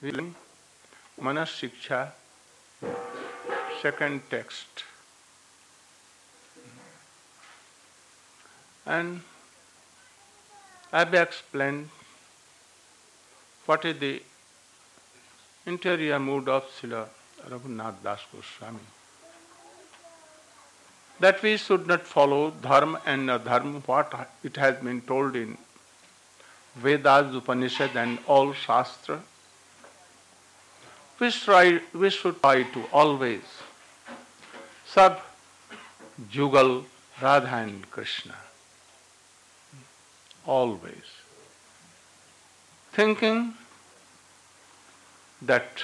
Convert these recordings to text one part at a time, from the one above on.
Reading Manas Shiksha, second text. And I have explained what is the interior mood of Srila Raghunath Das Goswami. That we should not follow dharma and adharma, what it has been told in Vedas, Upanishad and all Shastra. We should try to always serve Jugal, Radha and Krishna. Always. Thinking that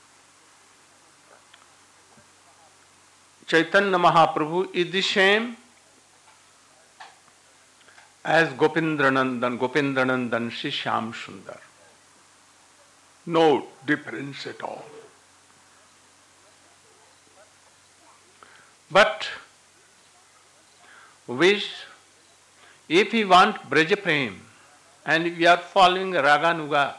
Chaitanya Mahaprabhu is the same as Gopindranandan Shri Shyam Sundar. No difference at all. But if we want Braja Prem and we are following Raganuga,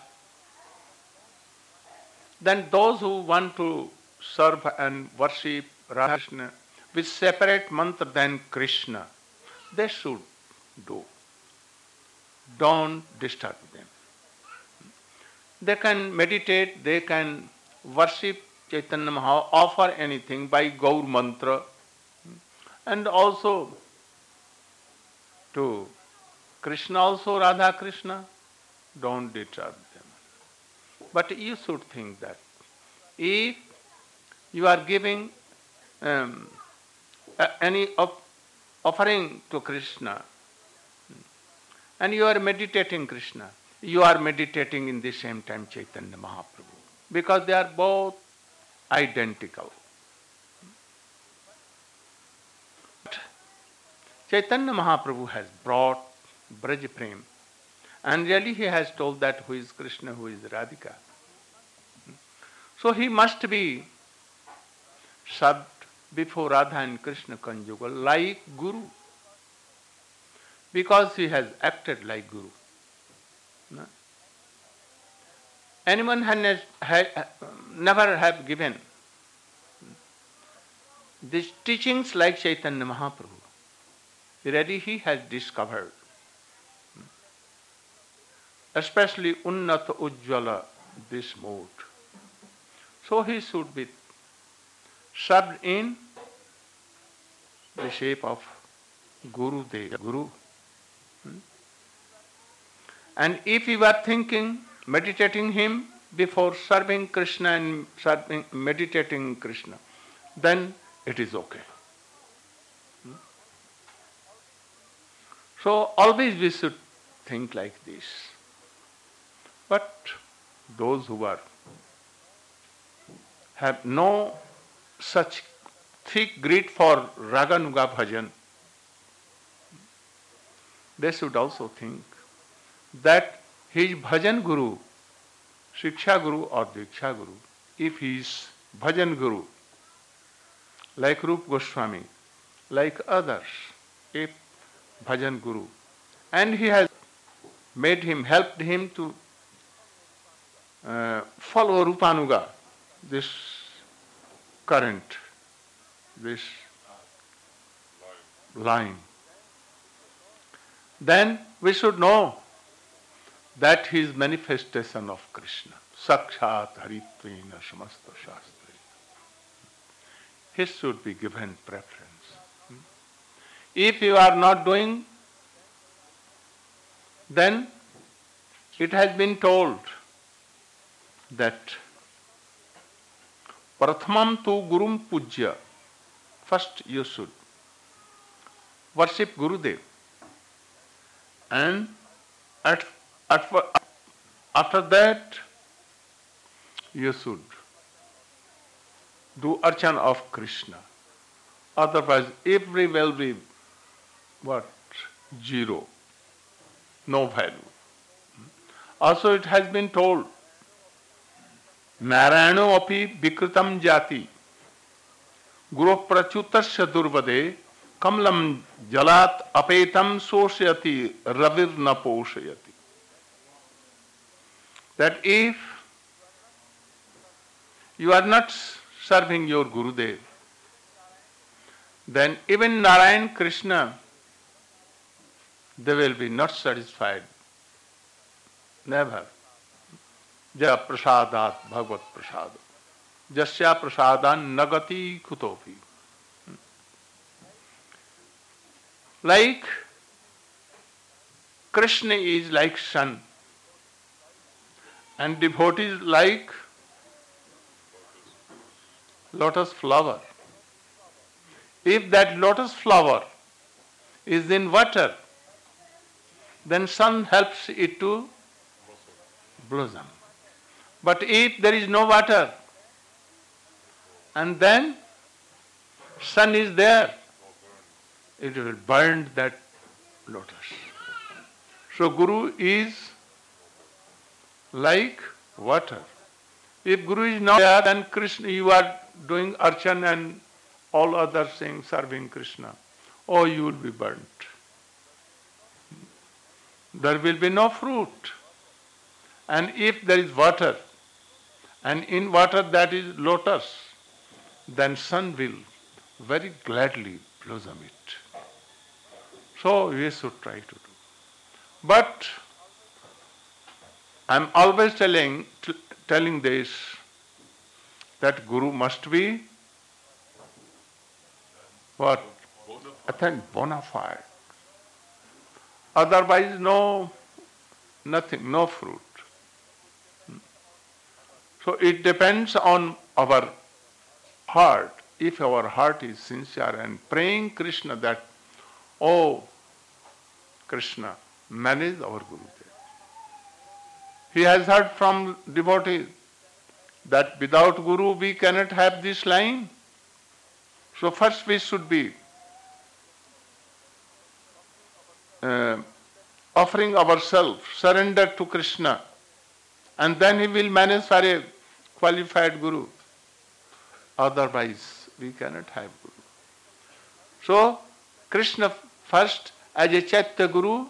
then those who want to serve and worship Radha Krishna with separate mantra than Krishna, they should do. Don't disturb them. They can meditate, they can worship Chaitanya Mahaprabhu, offer anything by Gaur mantra, and also to Krishna also, Radha Krishna, don't disturb them. But you should think that if you are giving any offering to Krishna and you are meditating Krishna, you are meditating in the same time Chaitanya Mahaprabhu, because they are both identical. But Chaitanya Mahaprabhu has brought Braj Prem, and really he has told that who is Krishna, who is Radhika. So he must be served before Radha and Krishna conjugal like Guru, because he has acted like Guru. No? Anyone has never have given these teachings like Chaitanya Mahaprabhu. Already he has discovered, especially Unnata Ujjvala, this mode. So he should be served in the shape of Guru Deva, Guru. And if you are thinking, meditating him before serving Krishna and meditating Krishna, then it is okay. So always we should think like this. But those who have no such thick greed for Raganuga bhajan, they should also think that his bhajan guru, Shiksha Guru or Diksha Guru, if he is bhajan guru, like Rupa Goswami, like others, if bhajan guru, and he has helped him to follow Rupanuga, this current, this line, then we should know that he is manifestation of Krishna. Sakshat Haritvena Samasta Shastri. He should be given preference. If you are not doing, then it has been told that Prathamam tu Gurum Pujya. First you should worship Gurudev. And after that you should do archana of Krishna. Otherwise every will be what? Zero. No value. Also it has been told, Narayano api vikritam jati Guru prachutasya durvade Kamlam jalat apetam sosyati ravir na poshayati. That if you are not serving your Gurudev, then even Narayan Krishna, they will be not satisfied. Never. Jaya prasadat bhagavad prasad. Jasya prasadan nagati kutopi. Like Krishna is like sun, and devotees like lotus flower. If that lotus flower is in water, then sun helps it to blossom. But if there is no water, and then sun is there, it will burn that lotus. So Guru is like water. If Guru is not there, then Krishna, you are doing archan and all other things serving Krishna. Oh, you will be burnt. There will be no fruit. And if there is water, and in water that is lotus, then sun will very gladly blossom it. So we should try to do. But I am always telling this, that Guru must be what? Authentic, bona fide. Otherwise nothing, no fruit. So it depends on our heart. If our heart is sincere and praying Krishna that, oh Krishna, manage our Gurudev. He has heard from devotees that without Guru we cannot have this line. So first we should be offering ourselves, surrender to Krishna, and then he will manage for a qualified Guru. Otherwise we cannot have Guru. So Krishna first as a Chaitya Guru,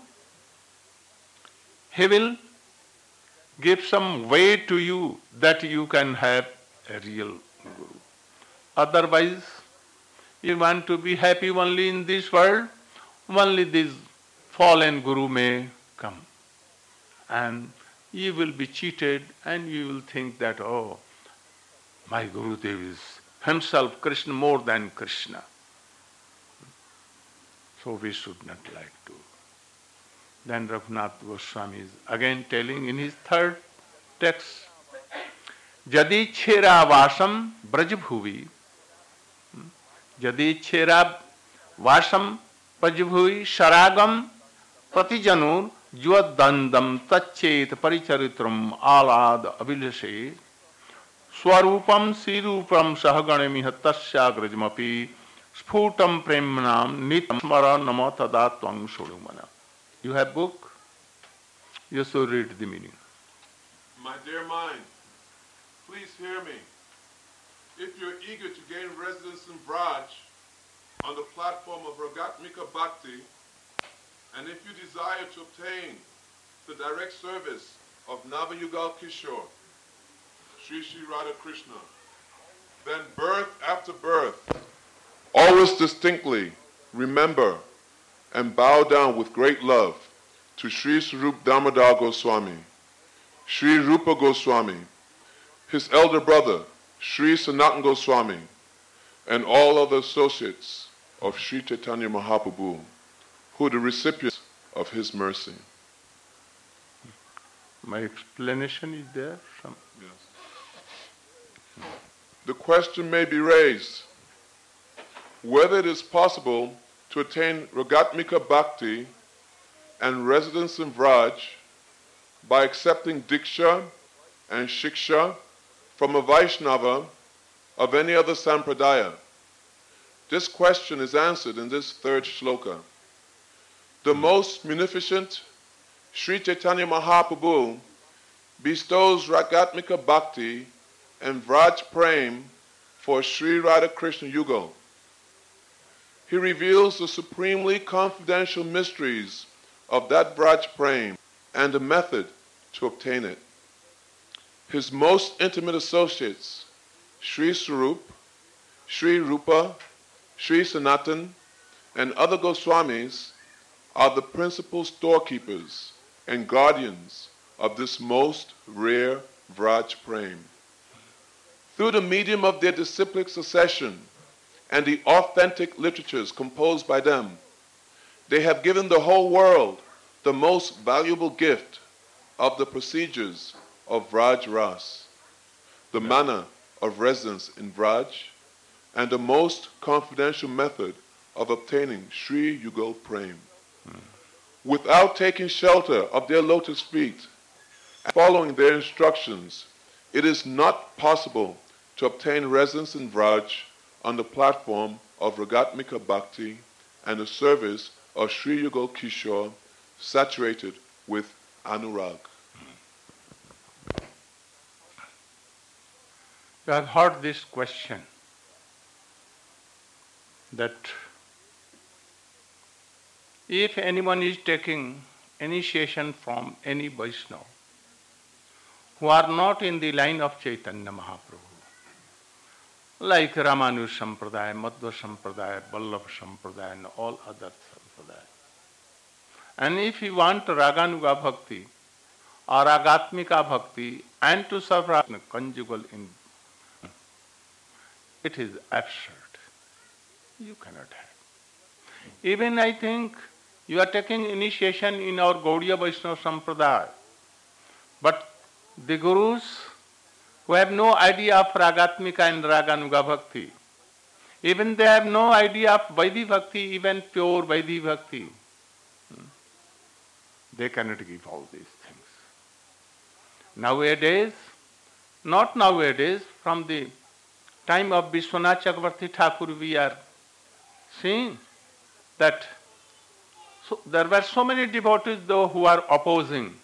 he will give some way to you that you can have a real Guru. Otherwise, you want to be happy only in this world, only this fallen Guru may come. And you will be cheated and you will think that, oh, my Gurudev is himself Krishna more than Krishna. So we should not like to. Then Raghunath Goswami is again telling in his third text, Jadi chera vasam brajbhuvi, Jadi chera vasam brajbhuvi sharagam pratijanur juadandam tachet paricharitram alad avilase swarupam sirupam sahaganemiha tasyagrajmapi sphutam premnam nitam smara nama tada tvang sodumana. You have book? You should read the meaning. My dear mind, please hear me. If you're eager to gain residence in Braj on the platform of Ragatmika Bhakti, and if you desire to obtain the direct service of Navayugal Kishore, Sri Sri Radha Krishna, then birth after birth, always distinctly remember and bow down with great love to Sri Swarup Damodar Goswami, Sri Rupa Goswami, his elder brother, Sri Sanatan Goswami, and all other associates of Sri Chaitanya Mahaprabhu, who are the recipients of his mercy. My explanation is there? Yes. The question may be raised whether it is possible to attain Ragatmika Bhakti and residence in Vraj by accepting Diksha and Shiksha from a Vaishnava of any other Sampradaya. This question is answered in this third shloka. The most munificent Sri Chaitanya Mahaprabhu bestows Ragatmika Bhakti and Vraj Prem for Sri Radha Krishna Yugal. He reveals the supremely confidential mysteries of that Vraj Prem and the method to obtain it. His most intimate associates Sri Swarup, Sri Rupa, Sri Sanatan, and other Goswamis are the principal storekeepers and guardians of this most rare Vraj Prem. Through the medium of their disciplic succession and the authentic literatures composed by them, they have given the whole world the most valuable gift of the procedures of Vraj Ras, the manner of residence in Vraj, and the most confidential method of obtaining Sri Yugal Prem. Without taking shelter of their lotus feet and following their instructions, it is not possible to obtain residence in Vraj on the platform of Ragatmika Bhakti and the service of Sri Yugal Kishore saturated with Anurag. You have heard this question that if anyone is taking initiation from any Vaishnava who are not in the line of Chaitanya Mahaprabhu, like Ramanuja Sampradaya, Madhva Sampradaya, Vallabha Sampradaya and all other Sampradaya, and if you want Raganuga Bhakti or Ragatmika Bhakti and to serve conjugal in, it is absurd. You cannot have. Even I think you are taking initiation in our Gaudiya Vaishnava Sampradaya, but the gurus who have no idea of Ragatmika and Raganuga Bhakti, even they have no idea of Vaidhi Bhakti, even pure Vaidhi Bhakti, they cannot give all these things. Nowadays, not nowadays, from the time of Vishwanath Chakravarti Thakur we are seeing that there were so many devotees though who are opposing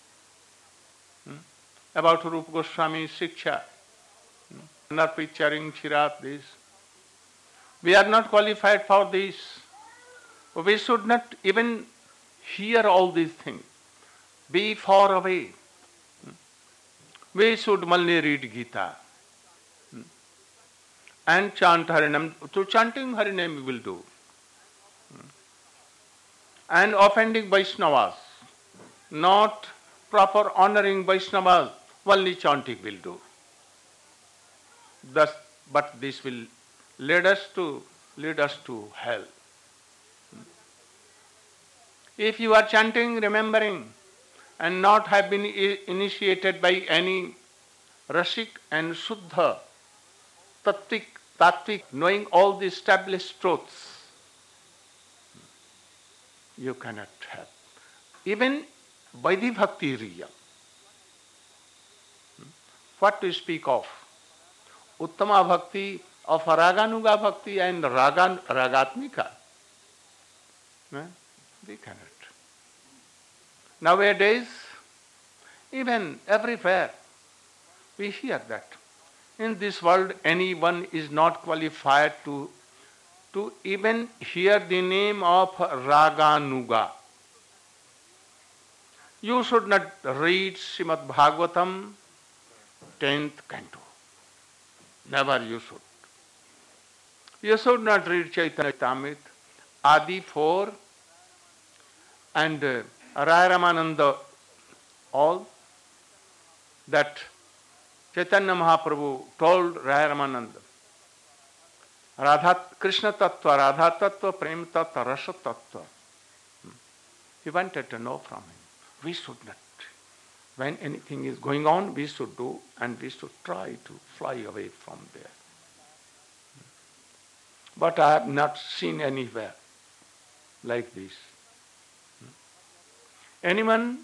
about Rupa Goswami Shiksha, Narpit Charing Chirat, this. We are not qualified for this. We should not even hear all these things. Be far away. We should only read Gita and chant Harinam. Through chanting Harinam we will do. And offending Vaishnavas, not proper honoring Vaishnavas, only chanting will do. Thus, but this will lead us to hell. If you are chanting, remembering, and not have been initiated by any Rasik and Shuddha, Tattvic, knowing all the established truths, you cannot have. Even Vaidhi Bhakti real. What to speak of? Uttama Bhakti, of Raganuga Bhakti and Ragatmika. We cannot. Nowadays, even everywhere, we hear that. In this world, anyone is not qualified to even hear the name of Raganuga. You should not read Srimad Bhagavatam, 10th canto. Never you should. You should not read Chaitanya Charitamrita, Adi 4, and Raya Ramananda, all that Chaitanya Mahaprabhu told Raya Ramananda. Radha, Krishna Tattva, Radha Tattva, Prem Tattva, Rasa Tattva. He wanted to know from him. We should not. When anything is going on, we should do, and we should try to fly away from there. But I have not seen anywhere like this. Anyone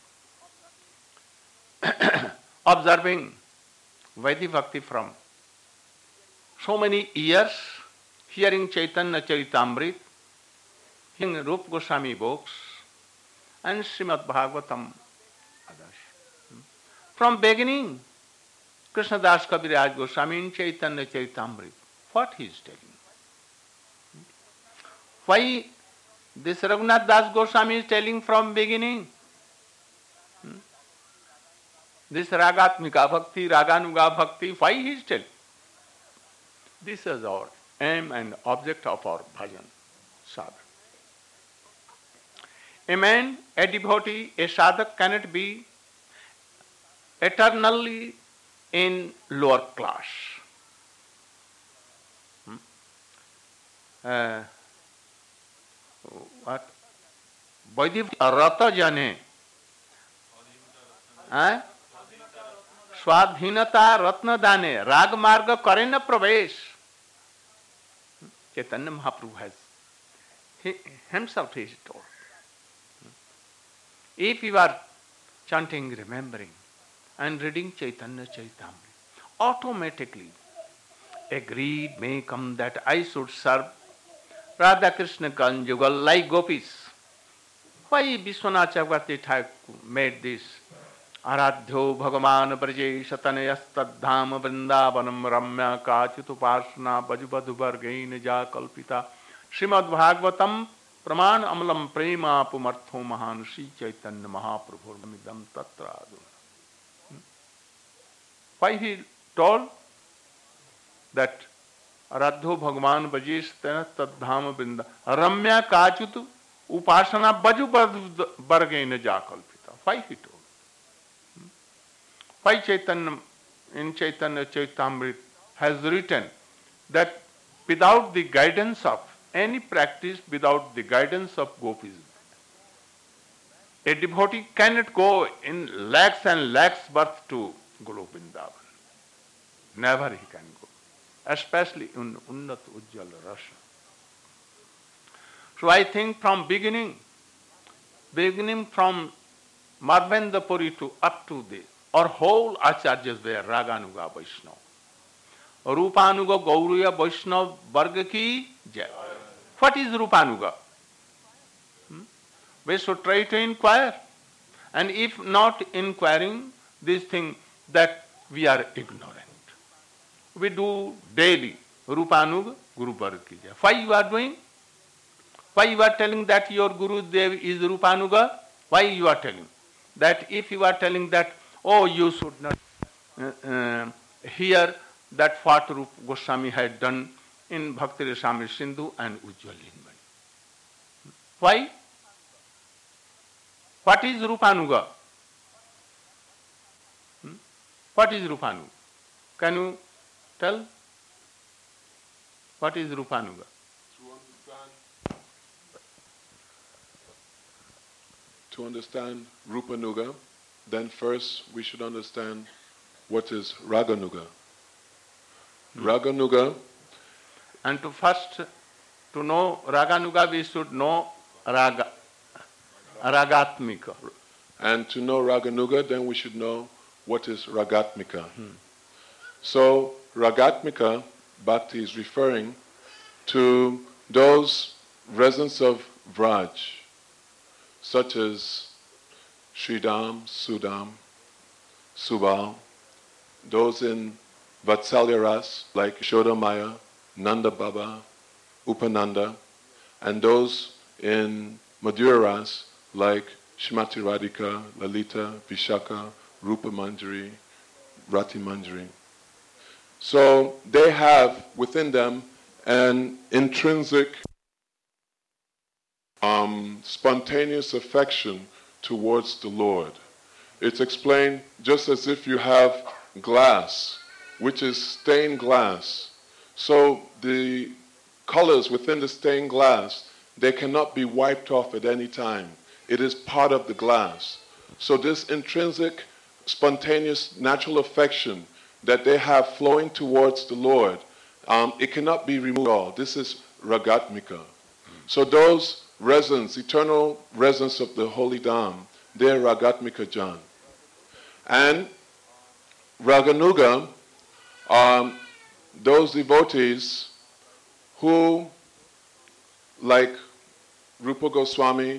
observing Vaidhi Bhakti from so many years, hearing Chaitanya Charitamrita, hearing Rupa Goswami books, and Srimad Bhagavatam, others. From beginning, Krishnadas Kaviraj Goswami in Chaitanya Charitamrita, what he is telling? Why this Raghunath Das Goswami is telling from beginning? This Ragatmika Bhakti, Raganuga Bhakti, why he is telling? This is our aim and object of our bhajan sadhana. A man, a devotee, a sadhak cannot be eternally in lower class. What? Vaidhi rata jane. स्वाधीनता रत्न दाने राग मार्ग करे न प्रवेश. Chaitanya Mahaprabhu has himself he told. If you are chanting, remembering, and reading Chaitanya Charitamrita, automatically a greed may come that I should serve Radha Krishna conjugal like gopis. Why Vishwanath Chakravarti Thakur made this? Aradhyo Bhagavan Braje Satanayastadham Vrindavanam Ramya Kachituparsana Bajubadhu Vargain Ja Kalpita Srimad Bhagavatam Praman Amalam Prema Pumartho Mahan Sri Chaitanya Mahaprabhu Midam Tatra. Why he told that Aradhyo Bhagavan Braje Satanayastadham Vrinda Ramya Kachitu Upasana Bajubadhu Vargain Ja Kalpita. Why he told? Why Chaitanya in Chaitanya Charitamrita has written that without the guidance of any practice, without the guidance of gopis, a devotee cannot go in lakhs and lakhs birth to Goloka Vrindavan. Never he can go, especially in Unnat Ujjwala Rasa. So I think from beginning from Madhavendra Puri to up to this, our whole acharyas were Raganuga Vaishnava. Rupanuga Gauriya Vaishnava Varga ki jai. What is Rupanuga? We should try to inquire. And if not inquiring this thing, that we are ignorant. We do daily Rupanuga Guru Varga ki jai. Why you are doing? Why you are telling that your Guru Dev is Rupanuga? Why you are telling? That if you are telling that, oh, you should not hear that what Rupa Goswami had done in Bhakti Rasamrita Sindhu and Ujjwal Hinmani. Why? What is Rupanuga? What is Rupanuga? Can you tell? What is Rupanuga? To understand Rupanuga, then first we should understand what is Raganuga. Raganuga. And to know Raganuga, we should know Ragatmika. And to know Raganuga, then we should know what is Ragatmika. So Ragatmika, Bhakti is referring to those residents of Vraj, such as Sridham, Sudam, Subal, those in Vatsalya Ras like Shodamaya, Nanda Baba, Upananda, and those in Madhura Ras like Shrimati Radhika, Lalita, Vishaka, Rupa Manjari, Rati Manjari. So they have within them an intrinsic spontaneous affection towards the Lord. It's explained just as if you have glass, which is stained glass. So the colors within the stained glass, they cannot be wiped off at any time. It is part of the glass. So this intrinsic, spontaneous, natural affection that they have flowing towards the Lord, it cannot be removed at all. This is Ragatmika. So those residents, eternal residents of the Holy Dham, they're Ragatmika Jan. And Raganuga are those devotees who, like Rupa Goswami,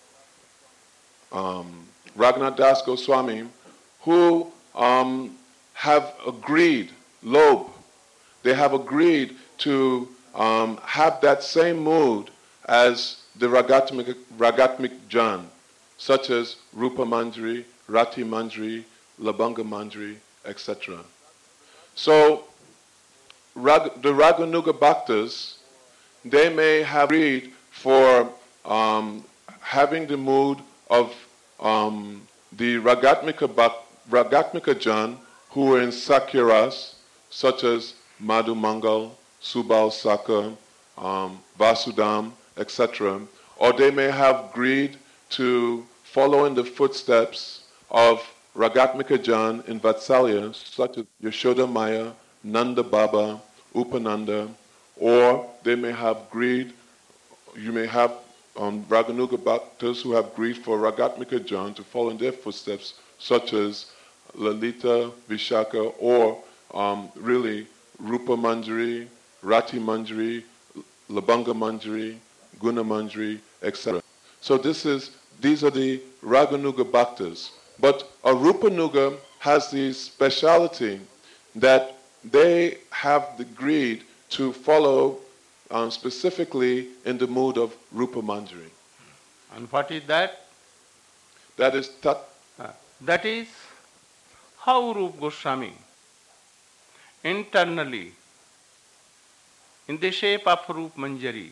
Raghunath Das Goswami, who have agreed, Lob, they have agreed to have that same mood as the Ragatmik Jan, such as Rupa Manjari, Rati Manjari, Labanga Manjari, etc. So the Raganuga Bhaktas, they may have agreed for having the mood of the Ragatmika Jan who were in Sakyaras, such as Madhu Mangal, Subal Saka, Vasudam, etc. Or they may have agreed to follow in the footsteps of Ragatmika Jan in Vatsalya, such as Yashoda Maya, Nanda Baba, Upananda, or they may have agreed, you may have Raganuga Bhaktas who have agreed for Ragatmika Jan to follow in their footsteps, such as Lalita, Vishaka, or really Rupa Manjari, Rati Manjari, Labanga Manjari, Guna Manjari, etc. So these are the Raganuga Bhaktas. But a Rupanuga has the speciality that they have the greed to follow specifically in the mood of Rupa Manjari. And what is that? That is That is how Rupa Goswami internally, in the shape of Rupa Manjari,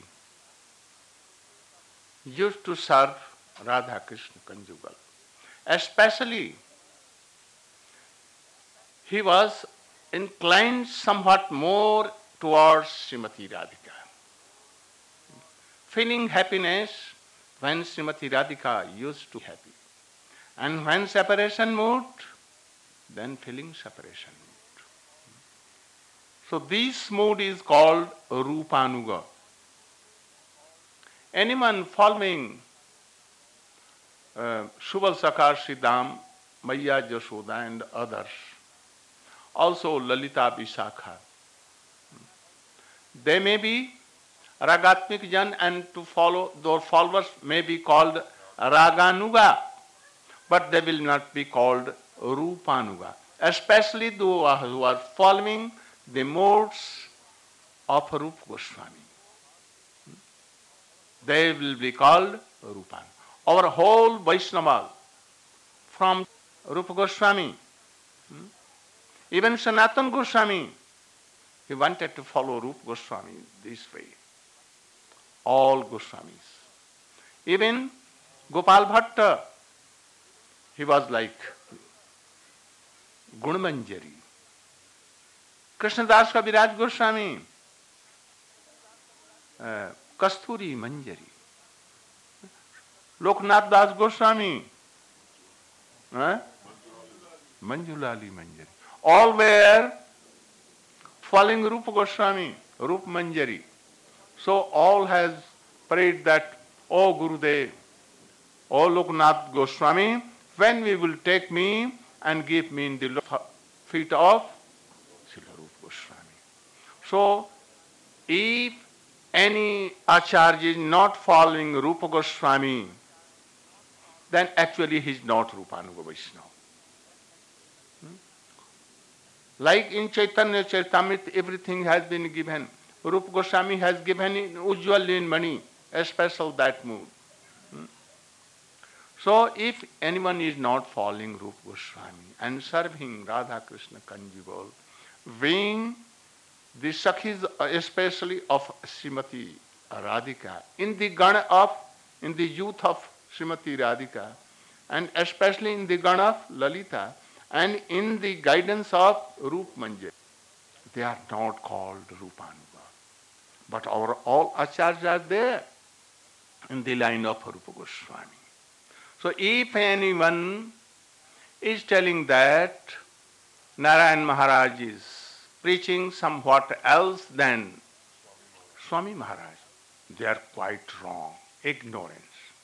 used to serve Radha Krishna conjugal. Especially, he was inclined somewhat more towards Srimati Radhika, feeling happiness when Srimati Radhika used to be happy. And when separation moved, then feeling separation moved. So this mood is called Rupanuga. Anyone following Subal Sakar, Siddham, Maya Jashoda and others, also Lalita Vishakha, they may be Ragatmik Jan, and to follow those followers may be called Raganuga, but they will not be called Rupanuga. Especially those who are following the modes of Rupa Goswami, they will be called Rupan. Our whole Vaishnava, from Rupa Goswami, even Sanatana Goswami, he wanted to follow Rupa Goswami this way. All Goswamis. Even Gopal Bhatta, he was like Gunamanjari. Krishnadas Kaviraj Goswami, Kasturi Manjari. Loknath Das Goswami, Manjulali Manjari. All were following Rupa Goswami, Rupa Manjari. So all has prayed that, O Gurudev, O Loknath Goswami, when we will take me and give me in the feet of Srila Rupa Goswami. So if any Acharya is not following Rupa Goswami, then actually he is not Rupanuga Vaishnava. Like in Chaitanya Charitamrita, everything has been given. Rupa Goswami has given usually in money, especially that mood. So if anyone is not following Rupa Goswami and serving Radha Krishna conjugal, being the Sakhis especially of Srimati Radhika, in the youth of Srimati Radhika, and especially in the Gana of Lalita, and in the guidance of Rupa Manjari, they are not called Rupanuga. But our all acharyas are there in the line of Rupa Goswami. So if anyone is telling that Narayan Maharaj is preaching somewhat else than Swami Maharaj, they are quite wrong, ignorance.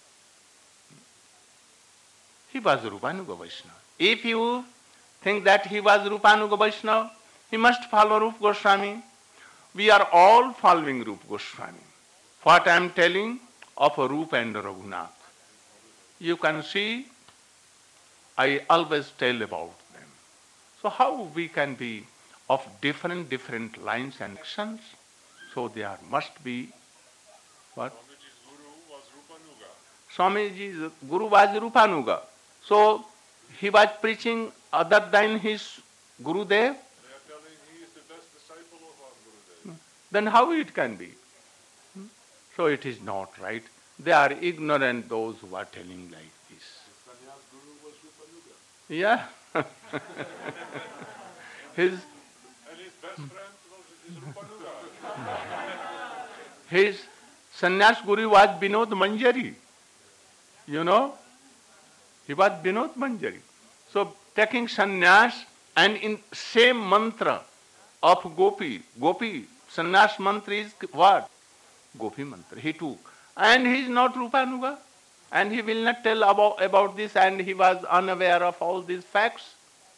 He was Rupanuga Vaishnava. If you think that he was Rupanuga Vaishnava, he must follow Rupa Goswami. We are all following Rupa Goswami. What I am telling of Rupa and Raghunath, you can see, I always tell about them. So how we can be of different lines and actions? So there must be what? Swamiji's Guru was Rupanuga. So he was preaching other than his Gurudev. They are telling he is the best disciple of our Guru. then how it can be? So it is not right. They are ignorant, those who are telling like this. The sannyas guru was Rupanuga. Yeah. his And his best friend is Rupanuga. his sannyas guru was Vinod Manjari. You know? He was Vinod Manjari. So taking sannyas and in same mantra of Gopi, sannyas mantra is what? Gopi mantra. He took. And he is not Rupanuga. And he will not tell about this, and he was unaware of all these facts.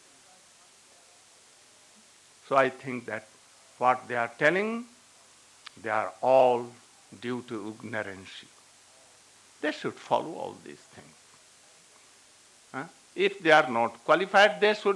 So I think that what they are telling, they are all due to ignorance. They should follow all these things. Huh? If they are not qualified, they should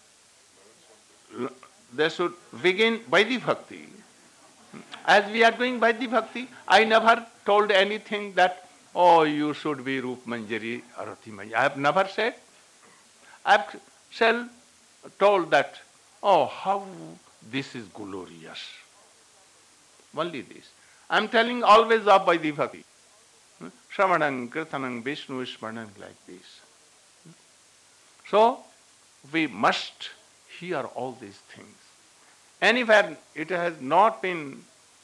begin Vaidhi Bhakti. As we are doing Vaidhi Bhakti, I never told anything that, oh, you should be Rup Manjari or Rati Manjari. I have never said. I have told that, oh, how this is glorious. Only this. I am telling always of Vaidhi Bhakti. Shravanam, Kirtanam, Vishnu Smaranam, like this. So, we must hear all these things. Anywhere it has not been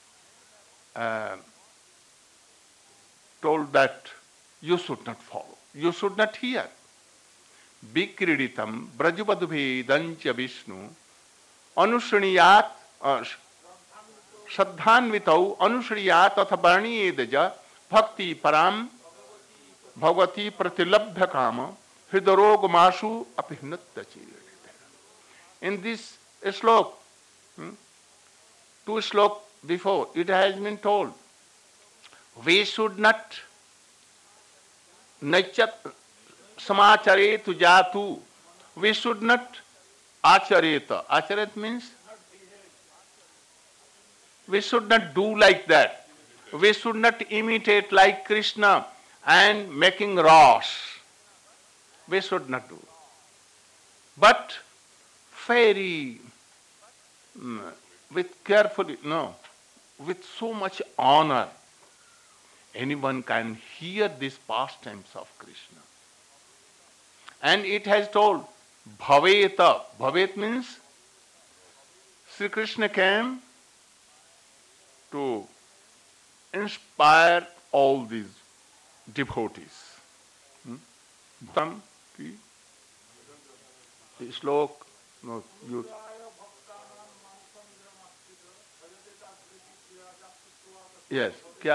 told that you should not follow, you should not hear. Vikriditam brajubadubhedancha Vishnu anushriyat Shraddhanvitau anushriyat atha varniyedaja bhakti param bhagavati pratilabhya kama hridarogamashu apihnatya chirita. In this slok, two slok before, it has been told, we should not naichat samacharetu jatu, we should not achareta. Acharet means we should not do like that. We should not imitate like Krishna and making rash. We should not do. But very with carefully, no, with so much honor, anyone can hear these pastimes of Krishna. And it has told, bhaveta. Bhavet means Sri Krishna came to inspire all these devotees. Slok, no, you. Yes, क्या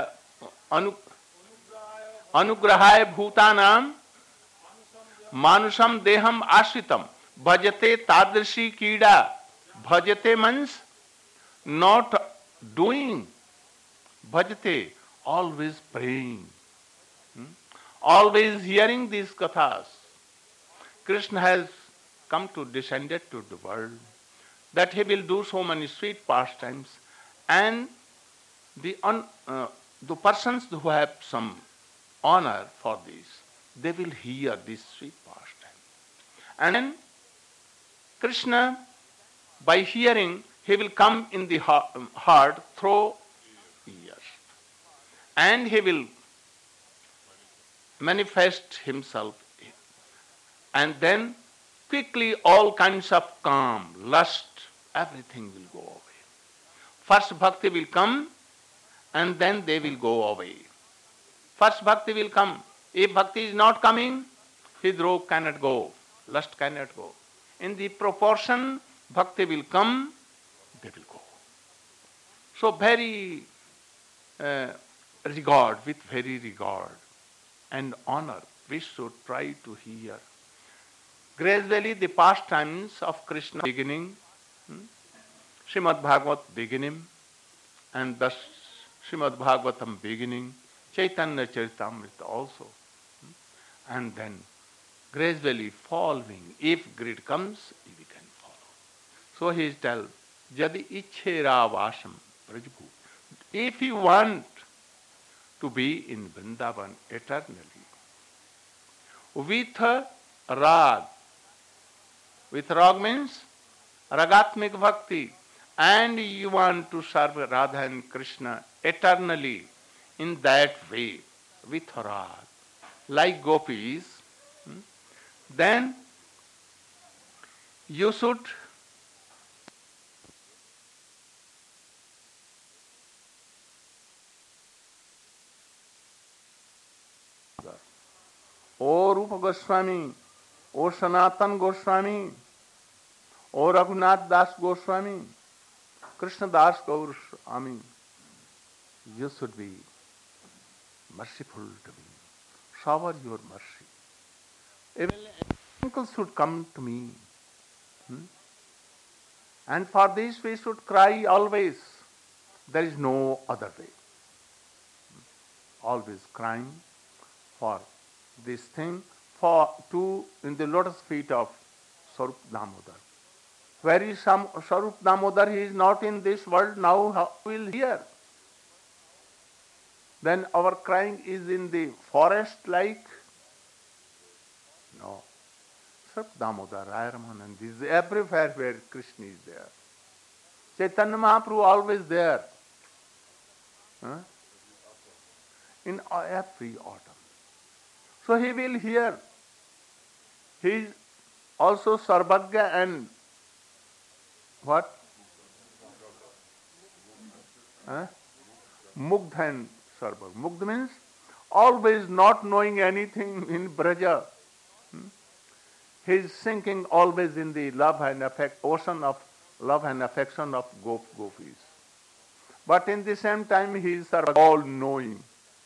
अनुग्रहाय भूतानाम मानुषम देहम आश्रितम भजते तादृशी कीड़ा. Bhajate means not doing. Bhajate, always praying. Always hearing these kathas. Krishna has come to descended to the world that he will do so many sweet pastimes, and the persons who have some honor for this, they will hear this sweet pastime. And then Krishna, by hearing, he will come in the heart through ears. And he will manifest himself. And then quickly all kinds of calm, lust, everything will go away. First bhakti will come and then they will go away. First bhakti will come. If bhakti is not coming, hridrog cannot go, lust cannot go. In the proportion bhakti will come, they will go. So very regard, with very regard and honor, we should try to hear. Gradually the pastimes of Krishna beginning, Srimad Bhagavat beginning, and thus Srimad Bhagavatam beginning, Chaitanya Charitamrita also. And then gradually following, if greed comes, we can follow. So he tells, Jadi Ichhera Vasam Prajabhu. If you want to be in Vrindavan eternally, with rag, with rag means ragatmik bhakti, and you want to serve Radha and Krishna eternally in that way, with Radha, like gopis, then you should O Rupa Goswami, O Sanatan Goswami, O Raghunath Das Goswami, Krishna Das Goswami, you should be merciful to me. Shower your mercy. Even angels should come to me. And for this we should cry always. There is no other way. Always crying for this thing, in the lotus feet of Sarup Damodar. Where is Sarup Damodar? He is not in this world now. How will he hear? Then our crying is in the forest like? No. Sarup Damodar, Rayaramanand is everywhere where Krishna is there. Chaitanya Mahaprabhu always there. In every autumn. So he will hear. He is also Sarvagya and what? Mugdha and Sarvagya. Mugdha means always not knowing anything in Braja. He is sinking always in the love and ocean of love and affection of gopis. But in the same time he is all knowing.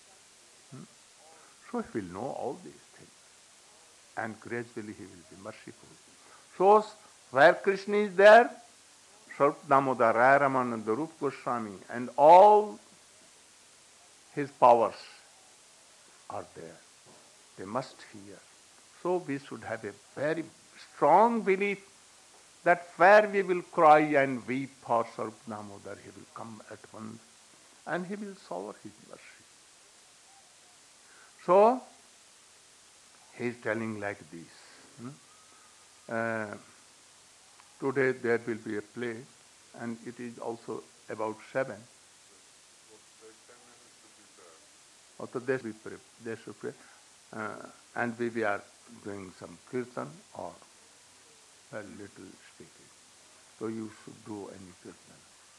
So he will know all these things. And gradually he will be merciful. So where Krishna is there, Sarup Damodar, Rayaramanand, Rupa Goswami, and all his powers are there. They must hear. So we should have a very strong belief that where we will cry and weep for Sarup Damodar, he will come at once and he will shower his mercy. So, he is telling like this. Today there will be a play and it is also about 7. Also they should pray. And we are doing some kirtan or a little speaking. So you should do any kirtan.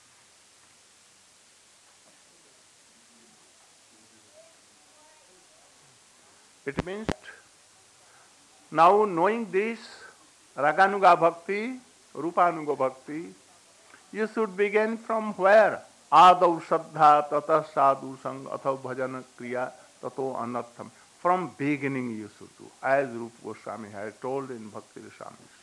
It means now knowing this Raganuga Bhakti, Rupanuga Bhakti, you should begin from where? Adau Shraddha Tata Sadhu Sang Atha Bhajana Kriya Tato Anatham. From beginning you should do, as Rupa Goswami had told in Bhakti Rasamrita.